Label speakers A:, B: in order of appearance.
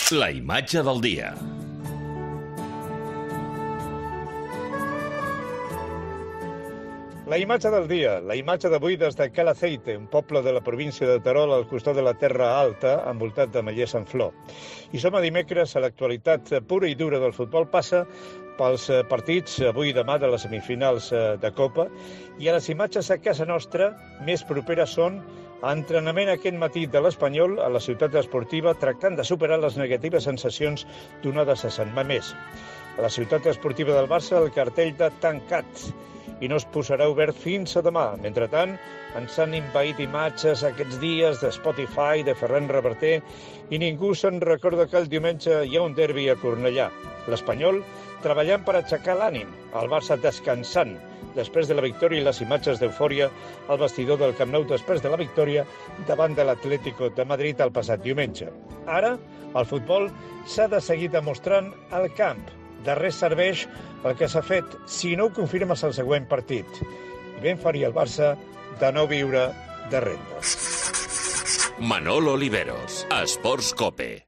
A: La imatge del dia.
B: La imatge del dia, la imatge d'avui des de Calaceite, un poble de la província de Terol al costat de la Terra Alta, envoltat de mallers en flor. I som a dimecres, a l'actualitat pura i dura del futbol passa pels partits avui i demà de les semifinals de Copa, i a les imatges a casa nostra més properes són entrenament aquest matí de l'Espanyol a la ciutat esportiva, tractant de superar les negatives sensacions donades a Sant Mamés. A la ciutat esportiva del Barça el cartell de tancat i no es posarà obert fins a demà. Mentrestant, ens han invaït imatges aquests dies de Spotify, de Ferran Reverter, i ningú se'n recorda que el diumenge hi ha un derbi a Cornellà. L'Espanyol treballant per aixecar l'ànim, el Barça descansant després de la victòria i les imatges d'eufòria al vestidor del Camp Nou després de la victòria davant de l'Atlético de Madrid el passat diumenge. Ara, el futbol s'ha de seguir demostrant al camp. De res serveix el que s'ha fet si no ho confirmes al següent partit. I ben faria el Barça de no viure de rendes.
A: Manolo Oliveros, Esports Cope.